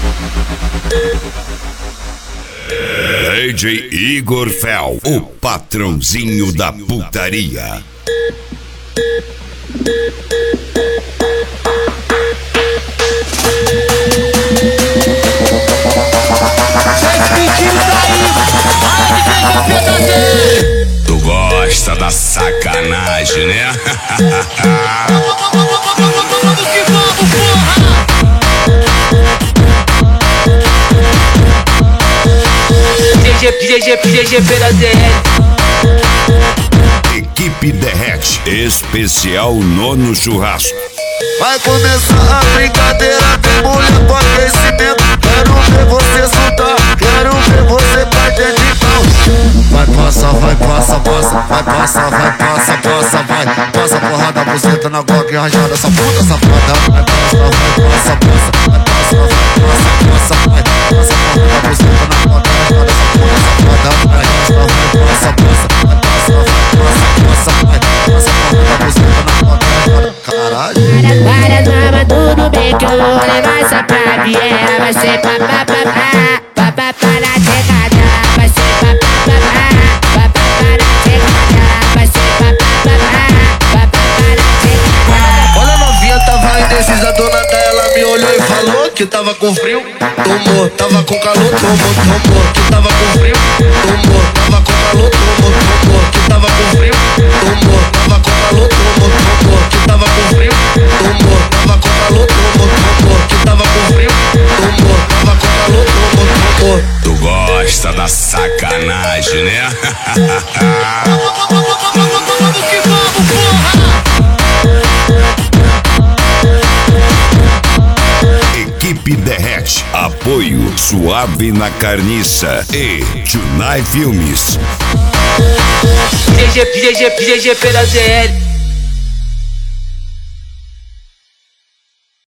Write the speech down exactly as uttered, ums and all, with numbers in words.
D J Igor Fel, o patrãozinho da putaria. Tu gosta da sacanagem, né? D J, D J pela Z L. Equipe Derrete, especial Nono Churrasco. Vai começar a brincadeira, tem mulher com aquecimento. Quero ver você soltar, quero ver você bater de pau. Vai, passa, vai, passa, passa, vai, passa, vai, passa, passa, vai. Passa porrada, buceta na goga e rajada, essa puta safada. Vai, passa, vai, passa, passa, vai, passa, vai, passa, passa, vai. Passa porrada, buceta na goga e rajada, essa puta safada. Vai, passa, vai, passa, passa, vai, passa, vai, passa, passa, vai. Passa porrada, buceta na goga e rajada. Caralho. Várias mamas, tudo bem que eu vou levar essa pra viela. Vai ser papapá, papapá na chegada. Vai ser papapá, papapá na chegada. Vai ser papapá, papapá na chegada. Olha a novinha, tava indecisa, a dona dela me olhou e falou que tava com frio. Tomou, tava com calor, tomou, tomou. Que tava com frio, tomou, tava com calor, tomou, tomou. Que tava com frio, tomou, tava com calor, tomou, tomou. Que tava com frio, tomou, tava com calor, tomou, tomou. Que tava com frio, tomou, tava com calor, tomou, tomou. Tu gosta da sacanagem, né? Equipe Derrete, apoio Suave na Carniça e Tunai Filmes. D J, D J, D J pela Z L.